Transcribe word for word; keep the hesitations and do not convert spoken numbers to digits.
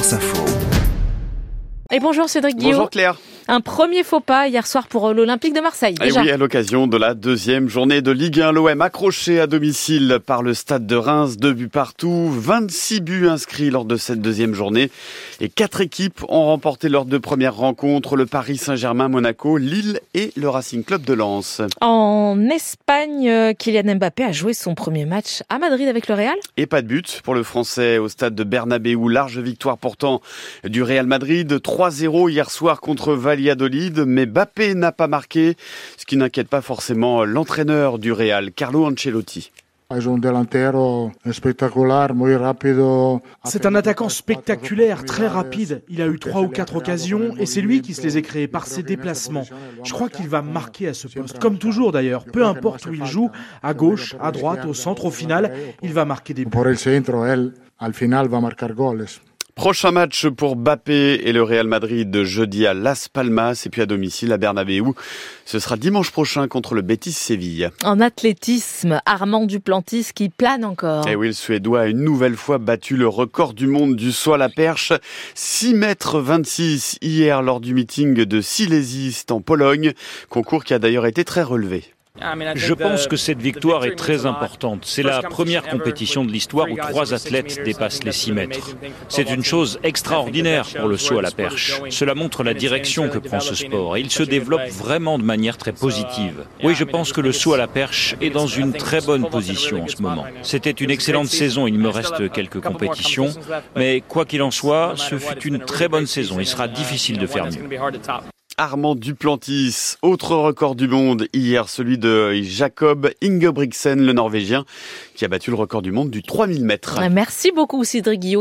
France Info. Et bonjour Cédric Guillaume. Bonjour Claire. Un premier faux pas hier soir pour l'Olympique de Marseille. Et déjà. oui, à l'occasion de la deuxième journée de Ligue un, l'O M accroché à domicile par le stade de Reims, deux buts partout, vingt-six buts inscrits lors de cette deuxième journée. Et quatre équipes ont remporté leurs deux premières rencontres, le Paris Saint-Germain, Monaco, Lille et le Racing Club de Lens. En Espagne, Kylian Mbappé a joué son premier match à Madrid avec le Real. Et pas de but pour le Français au stade de Bernabéu. Large victoire pourtant du Real Madrid, trois zéro hier soir contre Valladolid, mais Mbappé n'a pas marqué, ce qui n'inquiète pas forcément l'entraîneur du Real, Carlo Ancelotti. C'est un attaquant spectaculaire, très rapide. Il a eu trois ou quatre occasions et c'est lui qui se les a créées par ses déplacements. Je crois qu'il va marquer à ce poste, comme toujours d'ailleurs. Peu importe où il joue, à gauche, à droite, au centre, au final, il va marquer des buts. Prochain match pour Mbappé et le Real Madrid jeudi à Las Palmas et puis à domicile à Bernabéu. Ce sera dimanche prochain contre le Betis Séville. En athlétisme, Armand Duplantis qui plane encore. Et oui, le Suédois a une nouvelle fois battu le record du monde du saut à la perche. six mètres vingt-six hier lors du meeting de Silésie en Pologne. Concours qui a d'ailleurs été très relevé. Je pense que cette victoire est très importante. C'est la première compétition de l'histoire où trois athlètes dépassent les six mètres. C'est une chose extraordinaire pour le saut à la perche. Cela montre la direction que prend ce sport et il se développe vraiment de manière très positive. Oui, je pense que le saut à la perche est dans une très bonne position en ce moment. C'était une excellente saison, il me reste quelques compétitions, mais quoi qu'il en soit, ce fut une très bonne saison. Il sera difficile de faire mieux. Armand Duplantis, autre record du monde hier, celui de Jakob Ingebrigtsen, le Norvégien, qui a battu le record du monde du trois mille mètres. Merci beaucoup Cédric Guillaume.